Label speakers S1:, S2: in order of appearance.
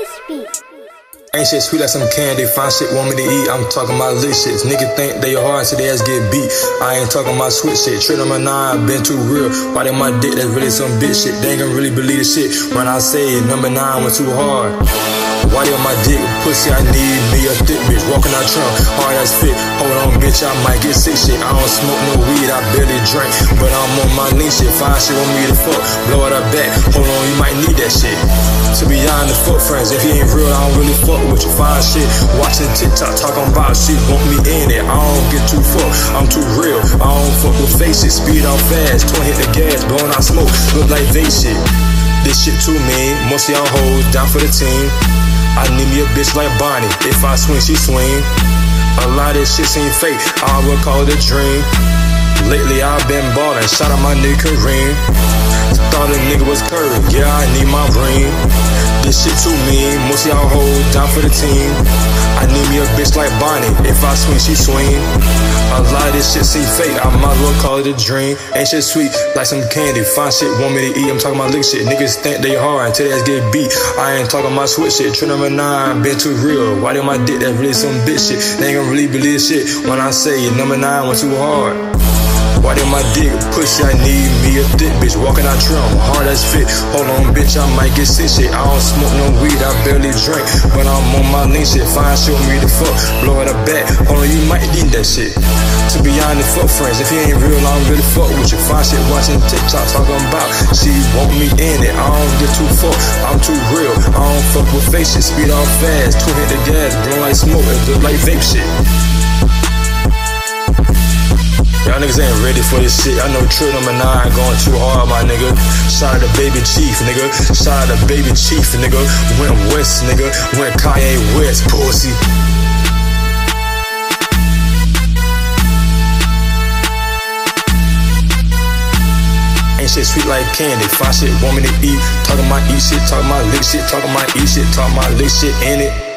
S1: Speak.
S2: Ain't shit sweet like some candy, fine shit want me to eat. I'm talking about lit shit. Niggas think they hard till they ass get beat. I ain't talking about switch shit. Trick number 9, been too real. Riding my dick, that's really some bitch shit. They ain't gonna really believe the shit when I say number 9 went too hard. Why on my dick, pussy, I need me a thick bitch. Walking out trunk, hard as fit. Hold on, bitch, I might get sick shit. I don't smoke no weed, I barely drink. But I'm on my lean shit. Fine shit want me to fuck, blow it up back. Hold on, you might need that shit. To be honest, fuck friends. If he ain't real, I don't really fuck with you. Fine shit, watching TikTok, talking about shit, want me in it. I don't get too fucked, I'm too real. I don't fuck with faces, speed out fast. 20 hit the gas, blowing out smoke, look like vape shit. This shit too mean, most of y'all hoes down for the team. I need me a bitch like Bonnie, if I swing, she swing. A lot of this shit seem fake, I would call it a dream. Lately I've been ballin', shout out my nigga Kareem. Thought a nigga was Curry, yeah, I need my ring. This shit too mean, most of y'all hold down for the team. I need me a bitch like Bonnie, if I swing, she swing. A lot of this shit seem fake, I might as well call it a dream. Ain't shit sweet like some candy, fine shit want me to eat. I'm talking about lick shit, niggas think they hard until they ass get beat. I ain't talking about switch shit, trick number 9, been too real. Why did my dick, that's really some bitch shit. They ain't gonna really believe shit when I say number 9 went too hard. Why did my dick, pussy, I need me a thick bitch. Walking out trunk, hard as fit. Hold on, bitch, I might get sick shit. I don't smoke no weed, I barely drink. But I'm on my lean shit, fine shit with me to fuck. Blow it up back, hold on, you might need that shit. To be honest, fuck friends. If he ain't real, I don't really fuck with you. Fine shit, watching TikTok, talking about she want me in it. I don't get too fucked, I'm too real. I don't fuck with face shit, speed off fast. 2 hit the gas, blow like smoke, it look like vape shit. Y'all niggas ain't ready for this shit. I know trick number 9 going too hard, my nigga. Shout out to Baby Chief, nigga. Shout out to Baby Chief, nigga. Went west, nigga. Went Kanye West, pussy. Ain't shit sweet like candy. Fine shit want me to eat. Talking about eat shit, talking about lick shit, talking about eat shit, talking about lick shit in it.